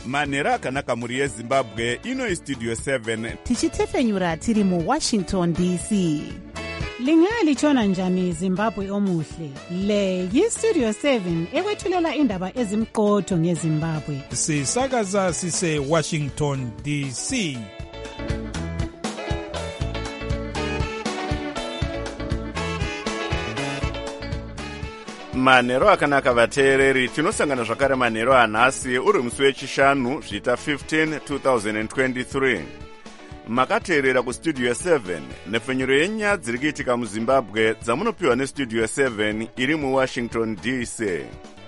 manhero akanaka mhuri yezimbabwe. Ino istudio 7 tichitefenyura tiri muWashington DC. Lingalitshona njani Zimbabwe omuhle? Le yistudio 7 ekwethulela indaba ezimqotho ngeZimbabwe. Sisakaza sise Washington DC. manhero akanaka vateereri, tinosangana zvakare manhero anhasi uri musi wechishanu zvita 15 2023. makateerera kustudio 7 nepfenyuro yenyaya dziri kuitika muzimbabwe dzamunopiwa nestudio 7 iri muWashington DC.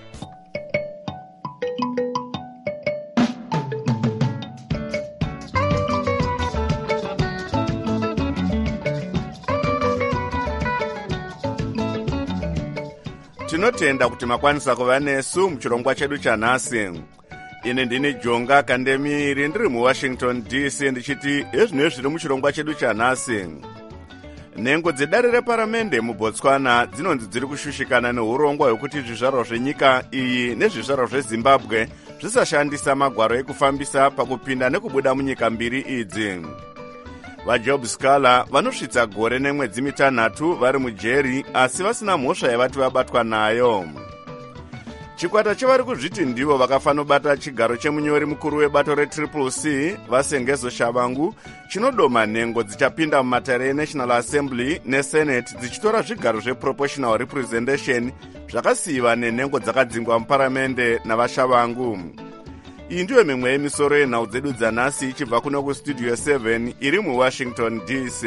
tinotenda kuti makwanisa kuva nesu muchirongwa chedu chanhasi. Ine ndini Jonga Kandemiri ndiri muWashington DC ndichiti ezvino zviri muchirongwa chedu chanhasi. Nhengo dzedare reparamende muBotswana dzinonzi dziri kushushikana neurongwa hwekuti zvizvarwa zvenyika iyi nezvizvarwa zveZimbabwe zvisashandisa magwaro ekufambisa pakupinda nekubuda munyika mbiri idzi. VaJob Scala vanosvitsa gore nemwedzi mitanhatu vari mujeri asi vasina mhosva yavati vabatwa nayo. Chikwata chevari kuzviti ndivo vakafanobata chigaro chemunyori mukuru webato reCCC Vasengezo Shavangu chinodoma nhengo dzichapinda mumatare eNational Assembly neSenate dzichitora zvigaro zveproportional representation zvakasiyiwa nenhengo dzakadzingwa muparamende navaShavangu. Iyi ndiyo mimwe yemisoro yenhau dzedu dzanhasi ichibva kuno kustudio 7 iri muWashington DC.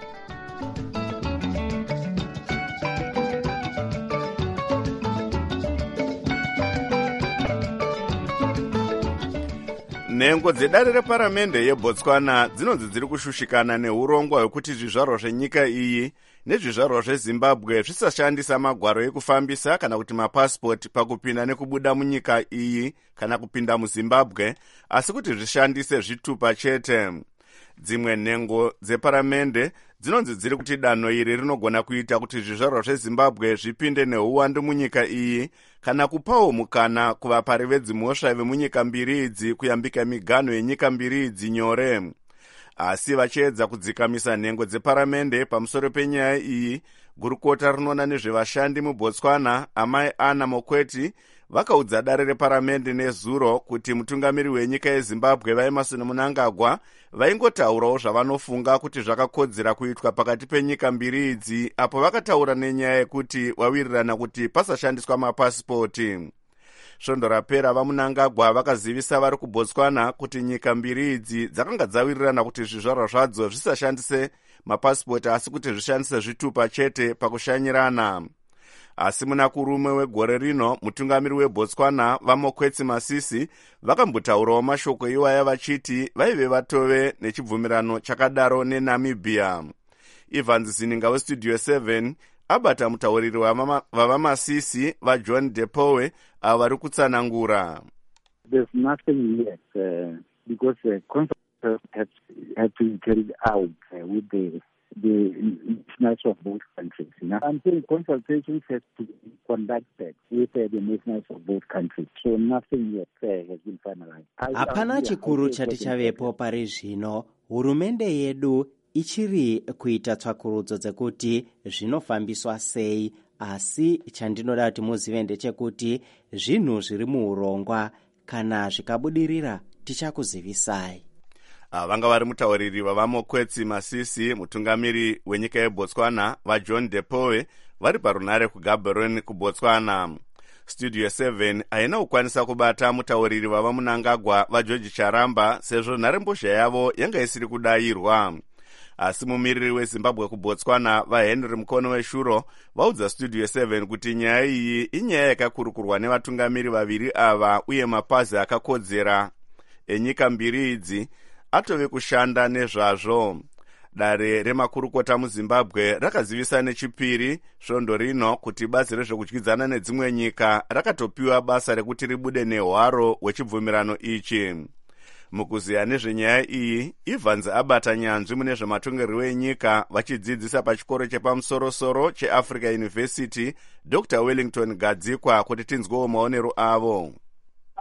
Nhengo dzedare reparamende yeBotswana dzinonzi dziri kushushikana neurongwa hwekuti zvizvarwa zvenyika iyi nezvizvarwa zveZimbabwe zvisashandisa magwaro ekufambisa kana kuti mapasipoti pakupinda nekubuda munyika iyi kana kupinda muZimbabwe, asi kuti zvishandise zvitupa chete. Dzimwe nhengo dzeparamende dzinonzi dziri kuti danho iri rinogona kuita kuti zvizvarwa zveZimbabwe zvipinde neuwandu munyika iyi kana kupawo mukana kuvapari vedzimhosva vemunyika mbiri idzi kuyambika miganho yenyika mbiri idzi nyore. Asi vachiedza kudzikamisa nhengo dzeparamende pamusoro penyaya iyi, gurukota rinoona nezvevashandi muBotswana amai Anna Mokweti vakaudza dare reparamende nezuro kuti mutungamiri wenyika yeZimbabwe vaEmmerson Mnangagwa vaingotaurawo zvavanofunga kuti zvakakodzera kuitwa pakati penyika mbiri idzi, apo vakataura nenyaya yekuti wawirirana kuti pasashandiswa mapasipoti. Svondo rapera vaMnangagwa vakazivisa vari kuBotswana kuti nyika mbiri idzi dzakanga dzawirirana kuti zvizvarwa zvadzo zvisashandise mapasipoti asi kuti zvishandise zvitupa chete pakushanyirana. Asi munakurume wegore rino mutungamiri weBotswana vaMokwetsi Masisi vakambotaurawo mashoko iwaya vachiti vaive vatove nechibvumirano chakadaro neNamibia. Evans Zininga westudio 7 abata mutauriri wavaMasisi vaJohn Depowe avari kutsanangura. There's nothing yet because the consultation had to be carried out with the nationals of both countries. Now, I'm saying consultations have to be conducted with the nationals of both countries. So nothing yet has been finalized. Hapana chikuru chati chavepo pari zvino. Hurumende yedu ichiri kuita tsvakurudzo dzekuti zvinofambiswa sei, asi chandinoda kuti muzive ndechekuti zvinhu zviri muurongwa, kana zvikabudirira tichakuzivisai. Vanga vari mutauriri wavaMokwetsi Masisi, mutungamiri wenyika yeBotswana vaJohn Depowe vari parunare kuGaborone kuBotswana. Studio 7 haina kukwanisa kubata mutauriri wavaMnangagwa vaGeorge Charamba sezvo nharembozha yavo yanga isiri kudayirwa. Asi mumiriri weZimbabwe kuBotswana vaHenry Mukono weshuro vaudza Studio 7 kuti nyaya iyi inyaya yakakurukurwa nevatungamiri vaviri ava uye mapazi akakodzera enyika mbiri idzi atove kushanda nezvazvo. Dare remakurukota muZimbabwe rakazivisa nechipiri svondo rino kuti bazi rezvekudyidzana nedzimwe nyika rakatopiwa basa rekuti ribude nehwaro hwechibvumirano ichi. Mukuziya nezvenyaya iyi, Evans abata nyanzvi mune zvematongerwo enyika vachidzidzisa pachikoro chepamusoro-soro cheAfrica University, Dr. Wellington Gadzikwa kuti tinzwewo maonero avo.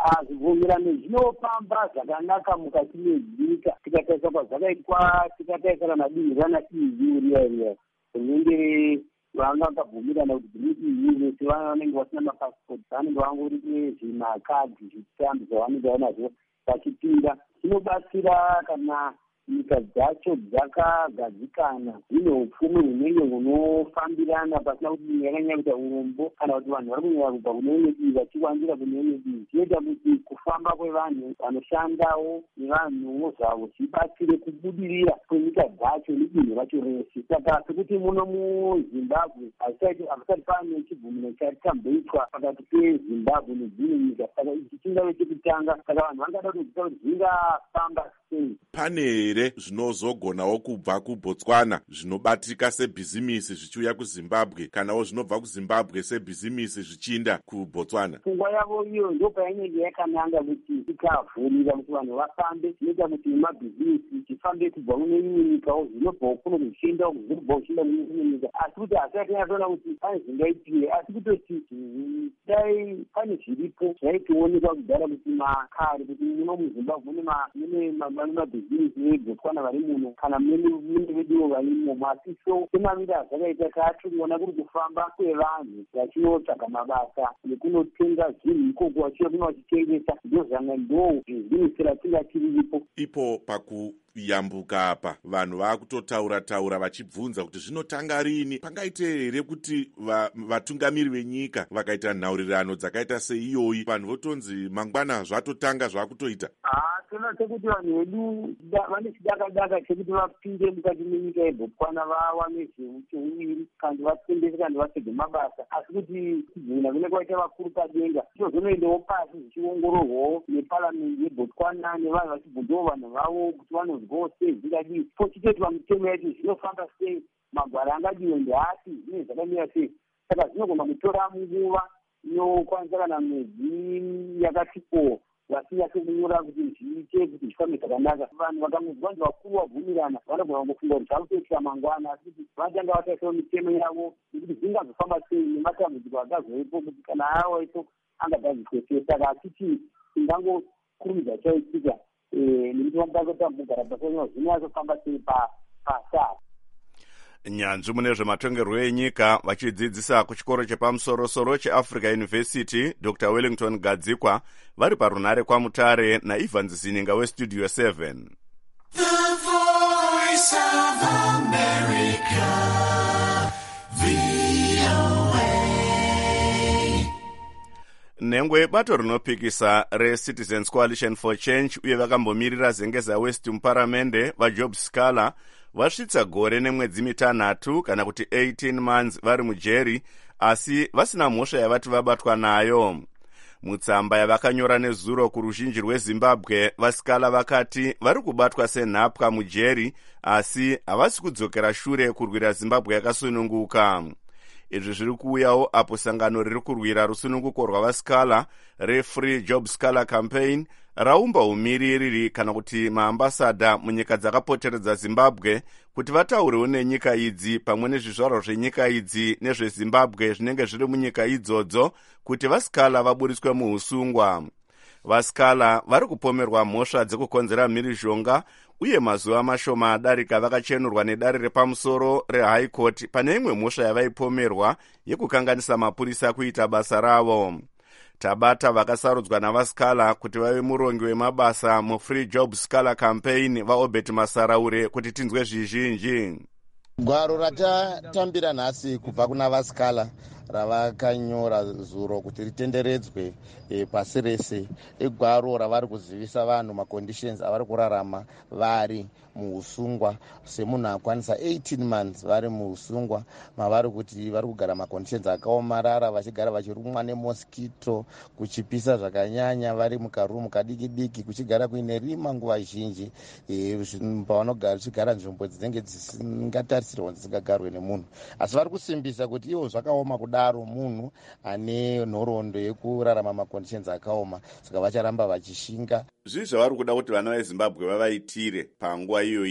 zvibvumirano zvinofamba zvakanaka mukati menyika tikatarisa kwazvakaitwa tikatarisa kana dinhi rana EU riya rinenge vangabvumirana kuti EU vese vanenge vasina mapasipoti vanenge vangori nezvimakadhi zvitambi zvavanenge vanazvo vachipinda. Zvinobatsira kana nyika dzacho dzakagadzikana dzine upfumi hunenge hunofambirana pasina kuti yakanyanya kuita urombo kana kuti vanhu vari kunyanya kubva kune imwe divi vachiwandira kune imwe divi. Zvinoita kuti kufamba kwevanhu vanoshandawo nevanhuwo zvavo zvibatsire kubudirira kwenyika dzacho nedinhu racho rese. Saka sekuti muno muZimbabwe hakusati pane chibvumirano chatamboitwa pakati peZimbabwe nedzimwe nyika. Saka ichi chingave chekutanga. Saka vanhu vangada kuziva kuti zvingafamba sei. Pane here zvinozogonawo kubva kuBotswana zvinobatika sebhizimisi zvichiuya kuZimbabwe kanawo zvinobva kuZimbabwe sebhizimisi zvichiinda kuBotswana? Pfungwa yavo iyo ndo painenge yakananga kuti ikavhurira kuti vanhu vafambe. Zvinoita kuti mabhizimisi chifambe kubva kune imwe nyikawo zvinobva kuno kuchienda zvinobva kuchienda kune imwe nyika. Asi kuti hasati yatoona kuti pane zvingaitire, asi kutoti dai pane zviripo zvaitoonekwa kudhara kuti makare kuti muno muZimbabwe mune mabhizimisi eBotswana vari muno kana mune veduwo varimo. Asi so semamira zvakaita taatiriona kuri kufamba kwevanhu vachinotsvaga mabasa nekunotenga zvinhu ikoko vachiya kuno vachitengesa ndo bhizimusi ratinga tiriripo. Ipo pakuyambuka apa vanhu vakutotaura vachibvunza kuti zvinotanga rini. Pangaite here kuti vatungamiri venyika vakaita nhaurirano dzakaita seiyoyi vanhu votonzi mangwana zvatotanga zvakutoita? Tona sekuti vanhu vedu vane chidakadaka chekuti vapinde mukati menyika yeBotswana vawane zveucheuviri kandi vatengese kandi vapedze mabasa. Asi kuti kubvuna kune kwaita vakuru padenga zvozonoendawo pasi zvichiongororwawo neparamende yeBotswana nevanhu vachibvunzawo vanhu vavo kuti vanozwawo sei zvingadii pochitoitwa mitemo yacho zvinofamba sei magwara angadiwe ndeati zvinenge zvakamira sei. Saka zvinogona kutora nguva inokwanisa kana mwedzi yakati vasinyase kunyora kuti zviite kuti zvifambe zvakanaka. Vanhu vakangonzwa kuti vakuru vabvumirana vanogona kungofunga kuti zvakutoitira mangwana. Asi kuti vatanga vataisawo mitemo yavo nekuti zvingazofamba sei nematambudziko akazoipo kuti kana awaipo angagadziswe sei. Saka achiti ingangokurumidza chaitika nekuti vanotanga kugara pasanyaya zvinazofamba sei pasaa. Nyanzvi mune zvematongerwo enyika vachidzidzisa kuchikoro chepamusoro-soro cheAfrica University Dr. Wellington Gadzikwa vari parunare kwaMutare naIvan Zininga weStudio 7. The Voice of America, VOA. Nhengwe bato rinopikisa reCitizens Coalition for Change uye vakambomirira zengeza West muparamende vaJob Scala vasvitsa gore nemwedzi mitanhatu kana kuti 18 months vari mujeri asi vasina mhosva yavati vabatwa nayo. Mutsamba yavakanyora nezuro kuruzhinji rweZimbabwe vaScala vakati vari kubatwa senhapwa mujeri asi havasi kudzokera shure kurwira Zimbabwe yakasununguka. Izvi zviri kuuyawo apo sangano riri kurwira rusununguko rwavaScala reFree Job Scala Campaign raumba umiriri kana kuti maambasada munyika dzakapoteredza Zimbabwe kuti vataurewo nenyika idzi pamwe nezvizvarwa zvenyika idzi nezveZimbabwe zvinenge zviri munyika idzodzo kuti vaScala vaburiswe muusungwa. VaScala vari kupomerwa mhosva dzekukonzera mhirizhonga uye mazuva mashoma adarika vakachenurwa nedare repamusoro reHigh Court pane imwe mhosva yavaipomerwa yekukanganisa mapurisa kuita basa ravo. Tabata vakasarudzwa navaScala kuti vave murongi wemabasa muFree Job Scala Campaign vaObert Masaraure kuti tinzwe zvizhinji. Gwaro ratatambira nhasi kubva kuna vaScala ravakanyora zuro kuti ritenderedzwe pasi rese igwaro ravari kuzivisa vanhu maconditions avari kurarama vari muusungwa semunhu akwanisa 18 months vari muusungwa mavari kuti vari kugara maconditions akaomarara vachigara vachirumwa nemosquito kuchipisa zvakanyanya vari mukarumu kadiki diki kuchigara kuine rima nguva zhinji pavanogara chigara nzvimbo dzinenge dzisingatarisirwa dzisingagarwe nemunhu asi vari kusimbisa kuti ivo zvakaoma kudaro munhu ane nhoroondo yekurarama maconditions akaoma saka vacharamba vachishinga. Zvizvi zvavari kuda kuti vana veZimbabwe vavaitire panguva iyo ino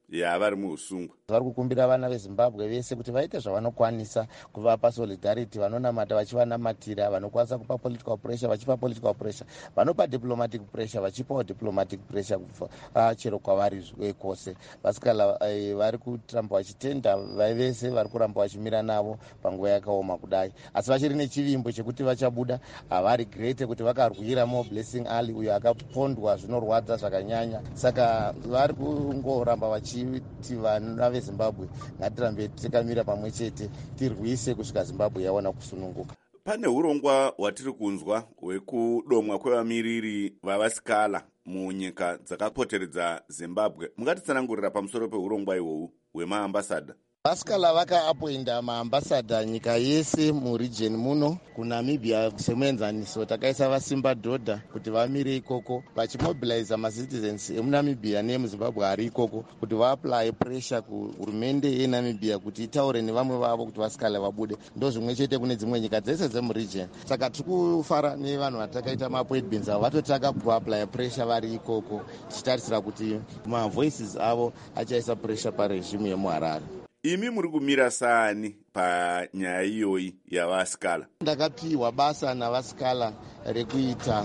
vari muusungwa. vari kukumbira vana vezimbabwe vese kuti vaite zvavanokwanisa kuvapa solidarity, vanonamata vachivanamatira, vanokwanisa kupa political pressure vachipa political pressure, vanopa diplomatic pressure vachipawo diplomatic pressure chero kwavari kwose. Vasikala vari kuramba vachitenda vese vari kuramba vachimira navo panguva yakaoma kudai, asi vachiri nechivimbo chekuti vachabuda. Havari grete kuti vakarwira Mo Blessing Ali uyo akapondwa zvinorwadza zvakanyanya. Saka vari kungoramba vachiti vana vezimbabwe ngatirambe takamira pamwe chete tirwise kusvika zimbabwe yaona kusununguka. Pane urongwa hwatiri kunzwa hwekudomwa kwevamiriri vavasikala munyika dzakapoteredza Zimbabwe. Mungatitsanangurira pamusoro peurongwa ihwohwu hwemaambasadha? Vasikala vakaapoinda maambasadha nyika yese muregion muno. kuNamibia semuenzaniso takaisa vasimba dhodha kuti vamire ikoko vachimobiliza macitizens emuNamibia neemuZimbabwe ari ikoko kuti vaapply pressure kuhurumende yeNamibia kuti itaure nevamwe vavo kuti vasikala vabude. Ndo zvimwe chete kune dzimwe nyika dzese dzemuregion. Saka tiri kufara nevanhu vatakaita maappointments avo vatotaka kuapply pressure vari ikoko, tichitarisira kuti mavoices avo achaisa pressure paregimu yemuHarare. Imi muri kumira saani panyaya iyoyi yavasikala? Ndakapiwa basa navasikala rekuita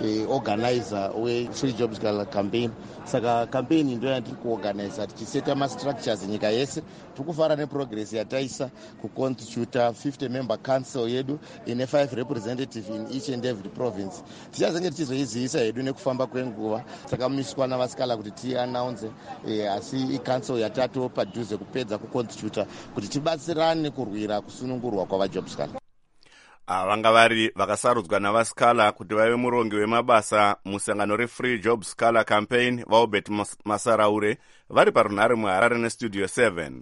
organizer we-Free Jobs campaign. Saka campaign ndo yandiri kuorganiza tichiseta mastructures nyika yese. Tiri kufara neprogress yataisa kuconstitute 50 member council yedu ine 5 representative in each and every province. Tichazenge tichizoizivisa hedu nekufamba kwenguva. Saka miswa navasikala kuti tiannounce asi icouncil yatato padhuze kupedza kuconstitute kuti tibatsirane kurwira kusunungurwa kwavajobskala. Vanga vari vakasarudzwa navasikala kuti vave murongi wemabasa musangano reFree Jobs campaign vaobert Masaraure vari parunhare muHarare nestudio 7.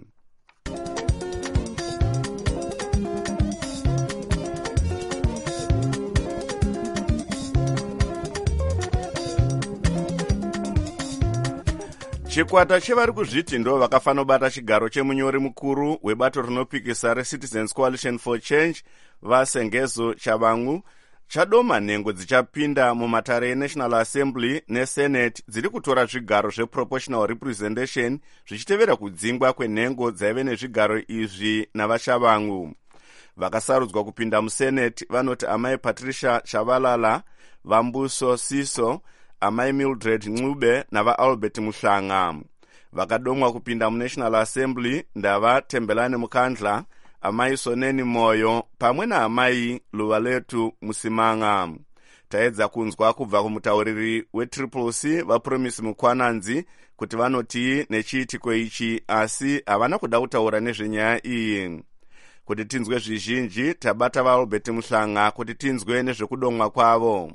Chikwata chevari kuzviti ndo vakafanobata chigaro chemunyori mukuru webato rinopikisa reCitizens Coalition for Change vaSengezo Chabangu chadoma nhengo dzichapinda mumatare eNational Assembly neSenate dziri kutora zvigaro zveproportional representation zvichitevera kudzingwa kwenhengo dzaive nezvigaro izvi navaChabangu. Vakasarudzwa kupinda muSenate vanoti amai Patricia Chavalala, Vambuso Siso, amai Mildred Ncube navaAlbert Muhlanga. Vakadomwa kupinda muNational Assembly ndava Tembelane Mukandla, amai Soneni Moyo pamwe naamai Luvaletu Musimanga. Taedza kunzwa kubva kumutauriri weTCC vaPromise Mukwananzi kuti vanoti nechiitiko ichi, asi havana kuda kutaura nezvenyaya iyi. Kuti tinzwe zvizhinji tabata vaAlbert Muhlanga kuti tinzwe nezvekudomwa kwavo.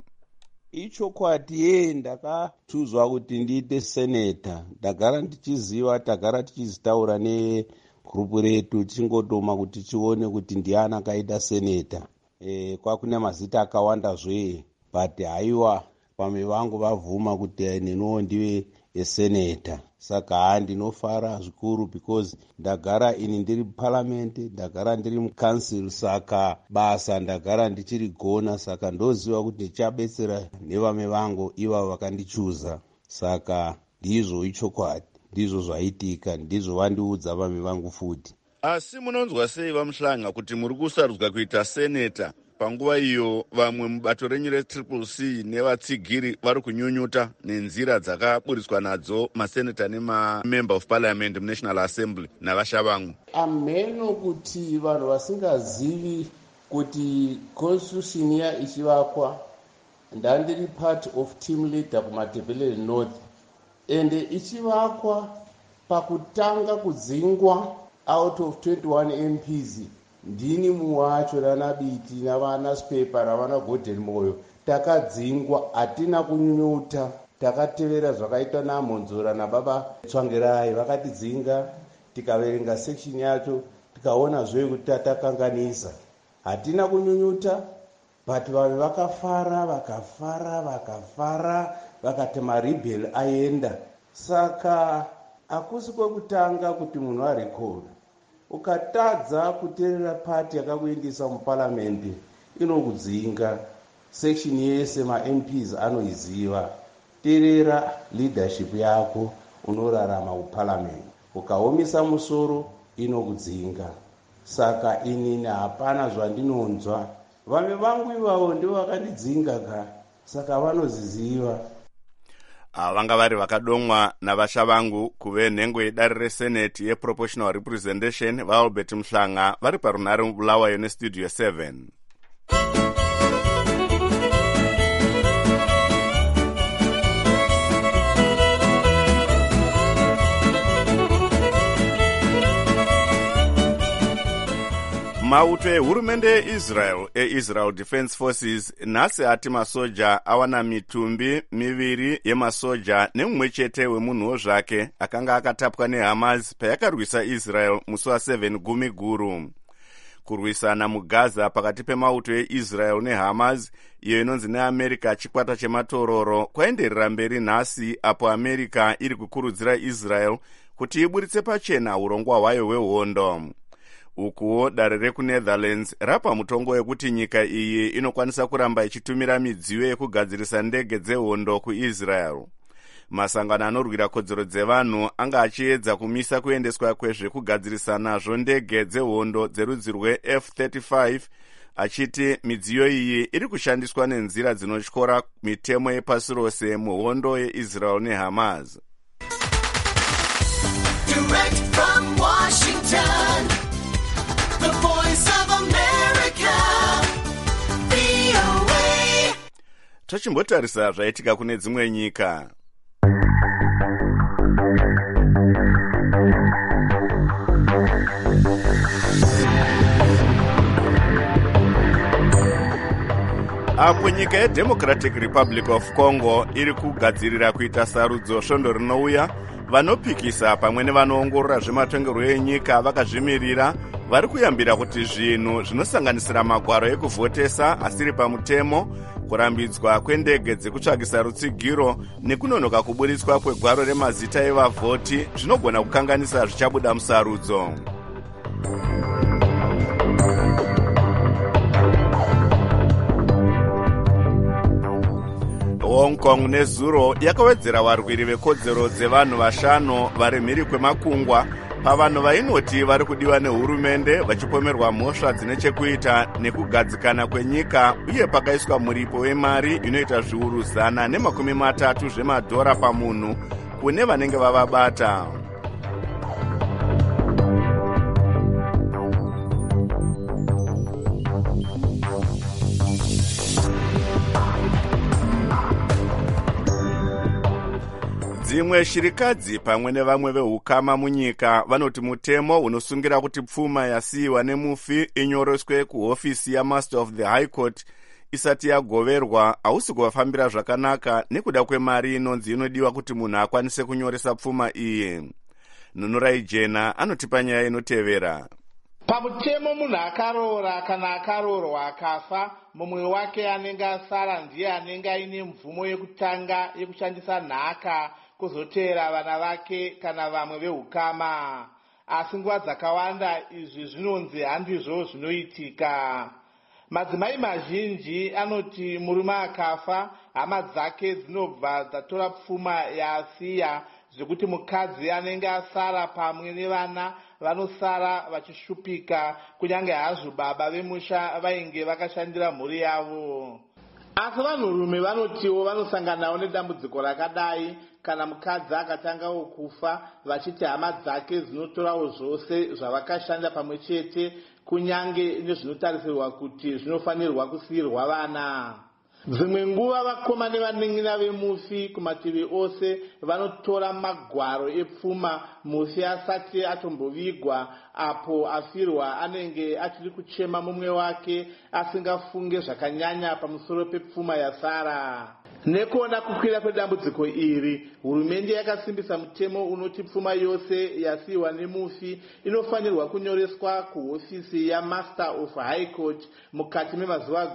Ichokwadi ndakatuzwa kuti ndiite seneta. Ndagara ndichiziva, tagara tichizitaura negrupu retu tichingodoma kuti tione kuti ndiani akaita seneta. Kwakune mazita akawanda zve, but haiwa pamwe vangu vavhuma kuti neniwo ndive seneta. Saka ndinofara zvikuru because ndagara ini ndiri parliament, ndagara ndiri mucouncil, saka basa ndagara ndichirigona. Saka ndoziva kuti ndichabetsera nevamwe vangu iva vakandichuza. Saka ndizvo ichokwadi, ndizvo zvaitika, ndizvo vandiudza vamwe vangu futi. Asi munonzwa sei vaMuhlanga kuti muri kusarudzwa kuita seneta panguva iyo vamwe mubato renyu reCCC nevatsigiri vari kunyunyuta nenzira dzakaburiswa nadzo maseneta nemamember of parliament muNational Assembly navaChabangu? Ameno kuti vanhu vasingazivi kuti constitution ichivakwa, ndandiri part of team leader kuMatebele North, ende ichivakwa pakutanga kudzingwa out of 21 MPs ndini muwacho naNabiti navanaSpepa ravana Gordon Moyo takadzingwa, hatina kunyunyuta, takatevera zvakaitwa naMonzora nababa Tsvangirai vakatidzinga, tikaverenga section yacho tikaona zve kuti tatakanganisa, hatina kunyunyuta, but vanhu vakafara vakati maribheli aenda. Saka hakusi kwekutanga kuti munhu arekoda. Ukatadza kuteerera pati yakakuendesa muparliament inokudzinga. Section yese maMPs anoiziva. Teerera leadership yako unorarama muparliament. ukaomesa musoro inokudzinga. Saka inini hapana zvandinonzwa. Vamwe vangu ivavo ndivo vakandidzinga ka, saka vanoziziva. Vanga vari vakadomwa navasha vangu kuve nhengo yedare reseneti yeproportional representation vaAlbert Mhlanga vari parunhare Bulawayo nestudio 7. Mauto ehurumende yeIsrael Defense Forces nhasi ati masoja awana mitumbi miviri yemasoja nemumwe chete wemunhuwo zvake akanga akatapwa neHamas payakarwisa Israel musi wa7 Gumiguru. Kurwisana muGaza pakati pemauto eIsrael neHamas iyo inonzi neAmerica chikwata chematororo kwaenderera mberi nhasi, apo America iri kukurudzira Israel kuti iburitse pachena urongwa hwayo hwehondo. Ukuwo dare rekuNetherlands rapa mutongo wekuti nyika iyi inokwanisa kuramba ichitumira midziyo yekugadzirisa ndege dzehondo kuIsrael. Masangano anorwira kodzero dzevanhu anga achiedza kumisa kuendeswa kwezvekugadzirisa nazvo ndege dzehondo dzerudzi rweF-35, achiti midziyo iyi iri kushandiswa nenzira dzinotyora mitemo yepasi rose muhondo yeIsrael neHamas. Direct from Washington, the voice of America, VOA. Tochimbotarisa zvaitika kune dzimwe nyika. Apo nyika yeDemocratic Republic of Congo iri kugadzirira kuita sarudzo svondo rinouya, vanopikisa pamwe nevanoongorora zvematongerwo enyika vakazvimirira vari kuyambira kuti zvinhu zvinosanganisira magwaro ekuvhotesa asiri pamutemo, kurambidzwa kwendege dzekutsvagisa rutsigiro nekunonoka kuburitswa kwegwaro remazita evavhoti zvinogona kukanganisa zvichabuda musarudzo. Hong Kong nezuro yakawedzera varwiri vekodzero dzevanhu vashanu vari mhiri kwemakungwa pavanhu vainoti vari kudiwa nehurumende vachipomerwa mhosva dzine chekuita nekugadzikana kwenyika, uye pakaiswa muripo wemari inoita zviuru 130 zvemadhora pamunhu kune vanenge vavabata. Dzimwe shirikadzi pamwe nevamwe vehukama munyika vanoti mutemo unosungira kuti pfuma yasiyiwa nemufi inyoreswe kuhofisi yaMaster of the High Court isati yagoverwa hausi kuvafambira zvakanaka nekuda kwemari inonzi inodiwa kuti munhu akwanise kunyoresa pfuma iyi. Nunurai Jena anotipa nyaya inotevera. Pamutemo munhu akaroora kana akaroorwa akafa, mumwe wake anenge asara ndiye anenge aine mvumo yekutanga yekushandisa nhaka kuzotera vana vake kana vamwe vehukama. Asi nguva dzakawanda izvi zvinonzi handizvo zvinoitika. Madzimai mazhinji anoti murume akafa, hama dzake dzinobva dzatora pfuma yaasiya, zvekuti mukadzi anenge asara pamwe nevana vanosara vachishupika, kunyange hazvo baba vemusha vainge vakashandira mhuri yavo. Asi vanhurume vanotiwo vanosanganawo nedambudziko rakadai kana mukadzi akatangawo kufa, vachiti hama dzake dzinotorawo zvose zvavakashanda pamwe chete, kunyange nezvinotarisirwa kuti zvinofanirwa kusiyirwa vana. Dzimwe nguva vakoma nevanen'ina vemufi kumativi ose vanotora magwaro epfuma mufi asati atombovigwa, apo afirwa anenge achiri kuchema mumwe wake asingafunge zvakanyanya pamusoro pepfuma yasara. Nekuona kukwira kwedambudziko iri, hurumende yakasimbisa mutemo unoti pfuma yose yasiyiwa nemufi inofanirwa kunyoreswa kuhofisi yaMaster of High Court mukati memazuva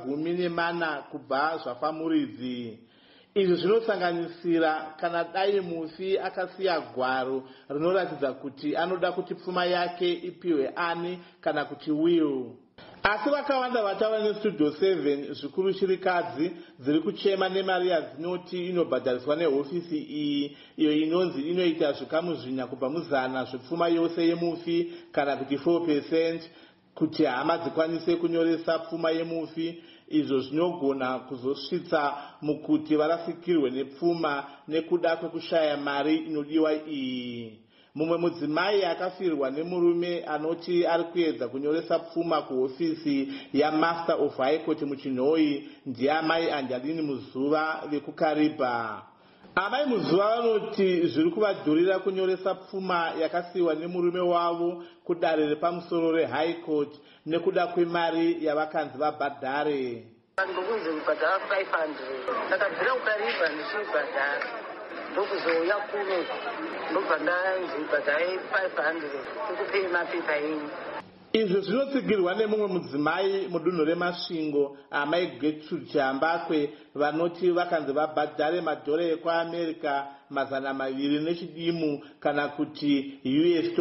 14 kubva zvafamuridzi. Izvi zvinosanganisira kana dai mufi akasiya gwaro rinoratidza kuti anoda kuti pfuma yake ipiwe ani kana kuti will. asi vakawanda vataura nestudio 7 zvikuru shirikadzi dziri kuchema nemari yadzinoti inobhadhariswa nehofisi iyi iyo inonzi inoita zvikamu 4 kubva mu100 zvepfuma yose yemufi kana kuti 4% kuti hama dzikwanise kunyoresa pfuma yemufi. Izvo zvinogona kuzosvitsa mukuti varasikirwe nepfuma nekuda kwekushaya mari inodiwa iyi. Mumwe mudzimai akafirwa nemurume anoti ari kuedza kunyoresa pfuma kuhofisi yaMaster of High Court muchinhoi ndiye amai Angelini Muzuva vekuKariba. Amai Muzuva vanoti zviri kuvadhurira kunyoresa pfuma yakasiyiwa nemurume wavo kudare repamusoro reHigh Court nekuda kwemari yavakanzi vabhadhare. Ndokunzi kubhadhara 500 ndakabvira kuKariba ndichibhadhara ndokuzouya kuno ndobva ndanzi bhadharai 500 tikupei mapepa enyu. Izvo zvinotsigirwa nemumwe mudzimai mudunhu reMasvingo amai Gertrude Chambakwe vanoti vakanzi vabhadhare madhora ekuAmerica 200 nechidimu kana kuti US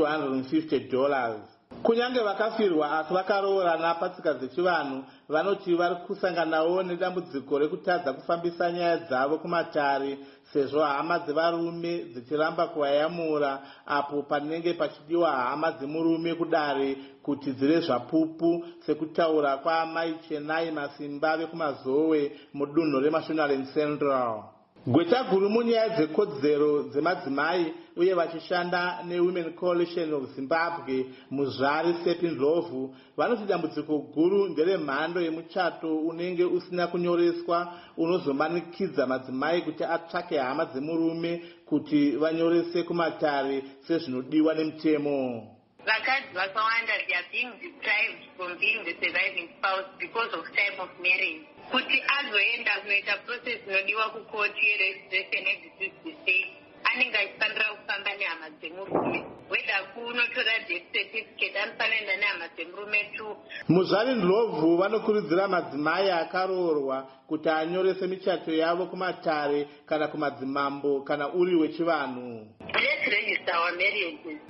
$250. Kunyange vakafirwa asi vakaroorana patsika dzechivanhu vanoti vari kusanganawo nedambudziko rekutadza kufambisa nyaya dzavo kumatare sezvo hama dzevarume dzichiramba kuvayamura apo panenge pachidiwa hama dzemurume kudare kuti dzive zvapupu sekutaura kwaamai Chenai Masimba vekumazowe mudunhu reMashonaland Central. Gweta guru munyaya dzekodzero dzemadzimai uye vachishanda neWomen Coalition of Zimbabwe muzvari Sepindlovu vanoti dambudziko guru nderemhando yemuchato unenge usina kunyoreswa unozomanikidza madzimai kuti atsvake hama dzemurume kuti vanyorese kumatare sezvinodiwa nemutemo. Vakadzi vakawanda they are being deprived from being the surviving spouse because of type of marriage. Kuti azoenda kunoita process inodiwa kukoti yeregistration yedeceased estate anenge achifanira kufamba nehama dzemurume weda kunotora death certificate anofanira kuenda nehama dzemurume tu. Muzvari Ndlovu vanokurudzira madzimai akaroorwa kuti anyorese michato yavo kumatare kana kumadzimambo kana uri wechivanhu. Let's register our marriages.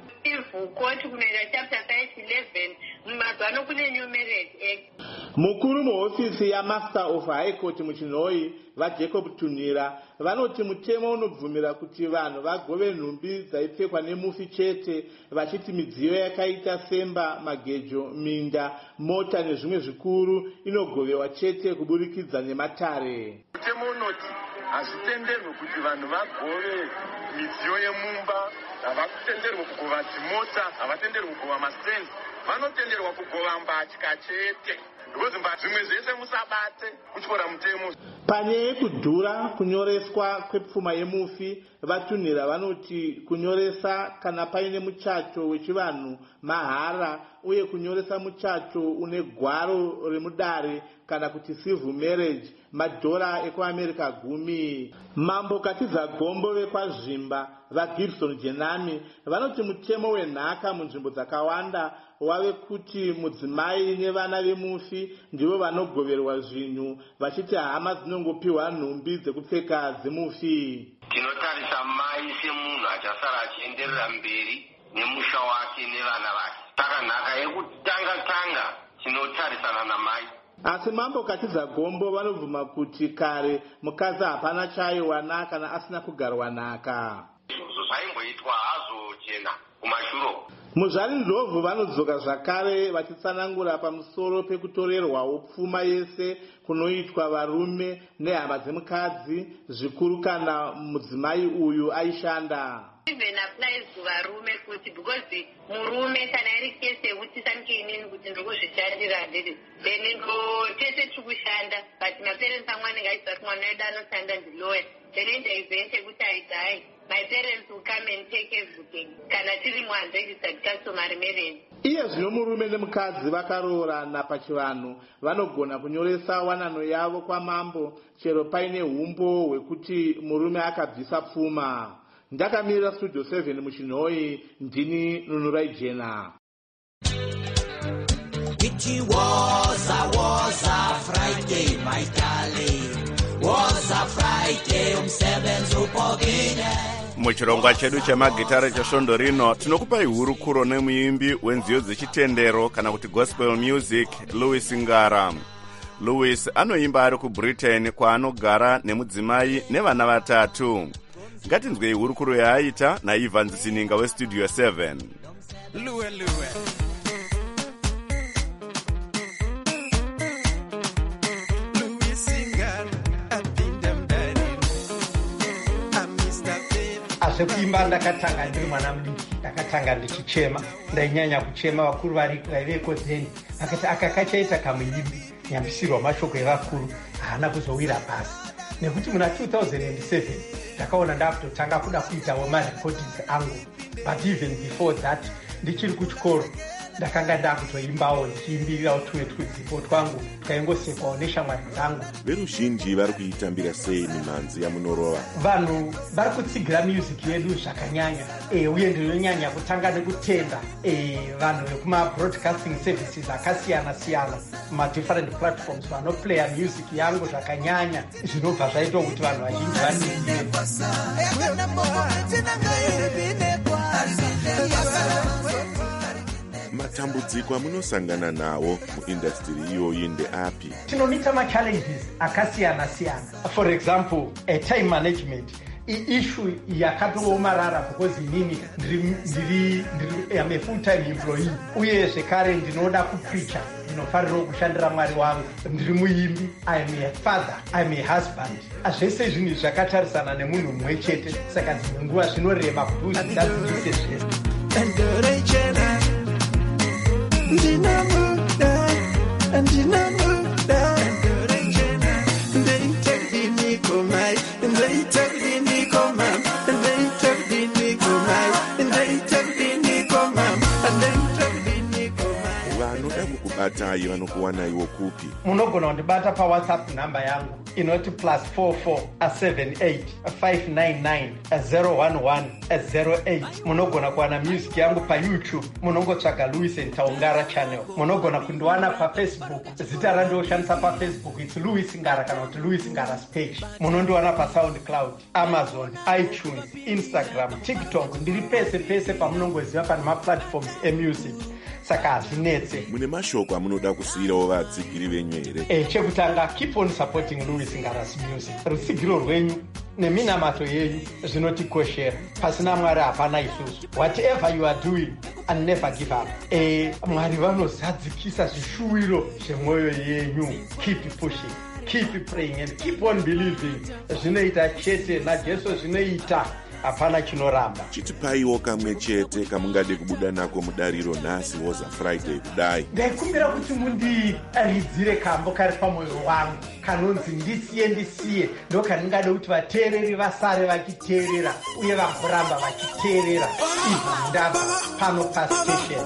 Koti kunoita chapter 511 mumazano kune New Marriage Act. Mukuru muhofisi yaMaster of High Court muchinhoi vaJacob Tunira vanoti mutemo unobvumira kuti vanhu vagove nhumbi dzaipfekwa nemufi chete vachiti midziyo yakaita semba, magejo, minda, mota nezvimwe zvikuru inogovewa chete kuburikidza nematare. Mutemo unoti hazvitenderwi kuti vanhu vagove midziyo yemumba, havatenderwi kugova dzimota, havatenderwi kugova mastenzi, vanotenderwa kugova mbatya chete. Because zvimwe zvese musabate kutyora mutemo. Panyaya yekudhura kunyoreswa kwepfuma yemufi vatunira vanoti kunyoresa kana paine muchato wechivanhu mahara uye kunyoresa muchato une gwaro remudare kana kuti civil marriage madhora ekuAmerica 10. Mambo Katiza Gombo vekwazvimba vaGibson Jenami vanoti mutemo wenhaka munzvimbo dzakawanda wave kuti mudzimai nevana vemufi ndivo vanogoverwa zvinhu vachiti hama dzinongopiwa nhumbi dzekupfeka dzemufi. Tinotarisa mai semunhu achasara achienderera mberi nemusha wake nevana vake. Saka nhaka yekutanga tinotarisana namai. Asi Mambo Katiza Gombo vanobvuma kuti kare mukadzi hapana chaiwana kana asina kugarwa nhaka. Zvaimboitwa hazo chena kumashuro. Muzvari Ndlovu vanodzoka zvakare vachitsanangura pamusoro pekutorerwawo pfuma yese kunoitwa varume nehama dzemukadzi zvikuru kana mudzimai uyu aishanda. Even applies to varume kuti because murume kana iri kese yekuti sanike inini kuti ndikuzvishandira ndiri then tese tikushanda but maparents amwana aisati mwana wedu anoshanda ndiloya then enda event yekuti aidai my parents will come and take everything kana tiri mu-unregistered customary marriage. Iye zvino murume nemukadzi vakaroorana pachivanhu vanogona kunyoresa wanano yavo kwamambo chero paine umbo hwekuti murume akabvisa pfuma. Ndakamirira Studio 7 muchinhoi ndini Nunurai Jena. It was a Friday, my darling. Was a Friday, umsebenzi upogile. muchirongwa chedu chemagitare chesvondo rino tinokupai hurukuro nemuimbi wenziyo dzechitendero kana kuti gospel music Louis Ngara. Louis anoimba ari kuBritain kwaanogara nemudzimai nevana vatatu. Ngatinzwei hurukuro yaaita naIvan Zininga westudio 7. Luwe. Zvekuimba ndakatanga ndiri mwana mudiki, ndakatanga ndichichema, ndainyanya kuchema. Vakuru vaiveko then vakati aka kachaita kamuimbi nyambisirwa mashoko evakuru haana kuzowira pasi. Nekuti muna 2007 ndakaona ndakutotanga kuda kuitawo marecordings angu, but even before that ndichiri kuchikoro ndakanga ndakutoimbawo ndichiimbirirawo tumwe tudzipo twangu twaingosekwawo neshamwari dzangu. Veruzhinji vari kuitambira sei mimhanzi yamunorova? Vanhu vari kutsigira music yedu zvakanyanya, uye ndinonyanya kutanga nekutenda vanhu vekuma-broadcasting services akasiyana-siyana, ma-different platforms vanoplaya music yangu zvakanyanya, zvinobva zvaitwa kuti vanhu vazhinji vanizive. Matambudziko amunosangana nawo muindastry iyoyi ndeapi? Tinoita ma-challenges akasiyana-siyana. For example, time management issue yakatoomarara because inini I'm a full-time employee, uye zvekare ndinoda kupreacha, ndinofanira kushandira Mwari wangu, ndiri muimbi, I am a father, I am a husband. Zvese zvinhu zvakatarisana nemunhu mumwe chete, saka dzimwe nguva zvinorema kuti uzvidadzivise zvese. Vanoda kukubatai vanokuwanaiwo kupi? Munogona kundibata paWhatsApp namba yangu inoti +44 78 599 011 08. Munogona kuwana music yangu paYouTube, munongotsvaga Louis Ntaungara channel. Munogona kundiwana paFacebook, zita randoshandisa paFacebook it's Louis Ngara kana kuti Louis Ngara's page. Munondiwana paSoundCloud, Amazon, iTunes, Instagram, TikTok, ndiri pese pamunongoziva pana maplatforms emusic. Saka hazvinetse. Mune mashoko amunoda kusiyirawo vadzigiri venyu here? Chekutanga, keep on supporting Louis Ngara's music. Rutsigiro rwenyu neminamato yenyu zvinotikoshera. Pasina Mwari hapana isusu. Whatever you are doing, and never give up. Mwari vanozadzikisa zvishuwiro zvemwoyo yenyu. Keep pushing, keep praying and keep on believing. Zvinoita chete naJesu zvinoita. Hapana chinoramba. Chitipaiwo kamwe chete kamungade kubuda nako mudariro nhasi woza Friday kudai. Ndaikumbira kuti mundiridzire kambo kari pamwoyo wangu kanonzi ndisiye, ndo kaningade kuti vateereri vasare vachiteerera uye vagoramba vachiteerera. Izvi ndabva pano pastation.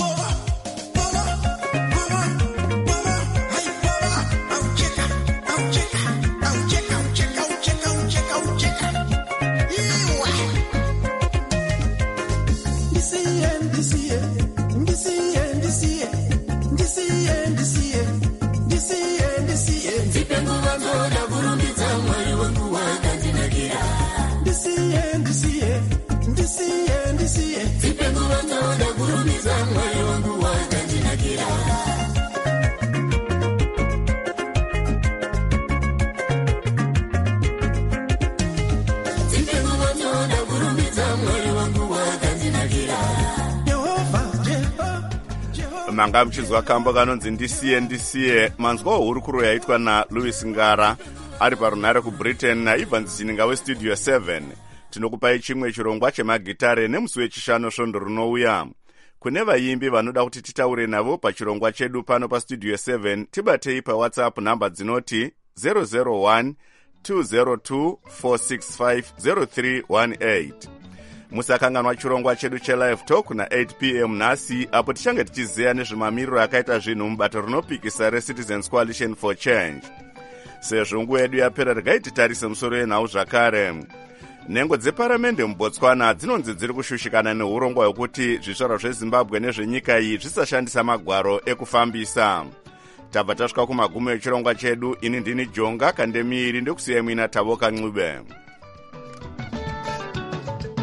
Manga mchizwa kambo kanonzi ndisiye manzwa hurukuro yaitwa naLouis Ngara ari parunhare kuBritain naIvan Zininga westudio 7. Tinokupai chimwe chirongwa chemagitare nemusi wechishanu svondo runouya. Kune vaimbi vanoda kuti titaure navo pachirongwa chedu pano pastudio 7, tibatei paWhatsApp namba dzinoti 001 202 465 0318. Musakanganwa chirongwa chedu chelive talk na 8 p.m. nhasi, apo tichange tichizeya nezvemamiriro akaita zvinhu mubato rinopikisa reCitizens Coalition for Change. Sezvo nguva yedu yapera, regai titarise musoro yenhau zvakare. Nhengo dzeparamende muBotswana dzinonzi dziri kushushikana neurongwa hwekuti zvizvarwa zveZimbabwe nezvenyika iyi zvisashandisa magwaro ekufambisa. Tabva tasvika kumagumo echirongwa chedu. Ini ndini Jonga Kandemiri, ndokusiyai muina Tavoka Ncube.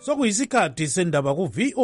sokuyisikhathi sendaba ku-VOA